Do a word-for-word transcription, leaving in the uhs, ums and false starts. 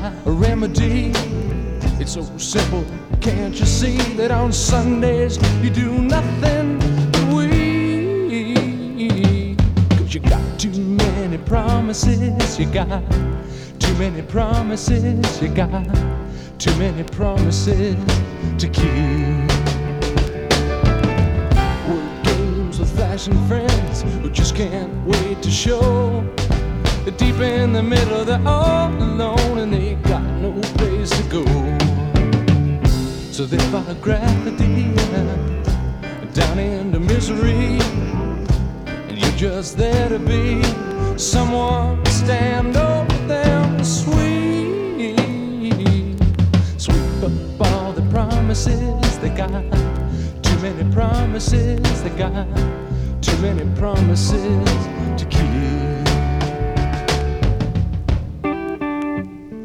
a remedy. It's so simple, can't you see that on Sundays you do nothing but weep? Cause you got too many promises, you got too many promises, you got too many promises to keep. Word games with flashing friends who just can't wait to show. They're deep in the middle, they're all alone, and they got no place to go. So they follow gravity down into misery, and you're just there to be someone to stand over them, sweet. Sweep up all the promises they got. Too many promises they got. Too many promises to keep.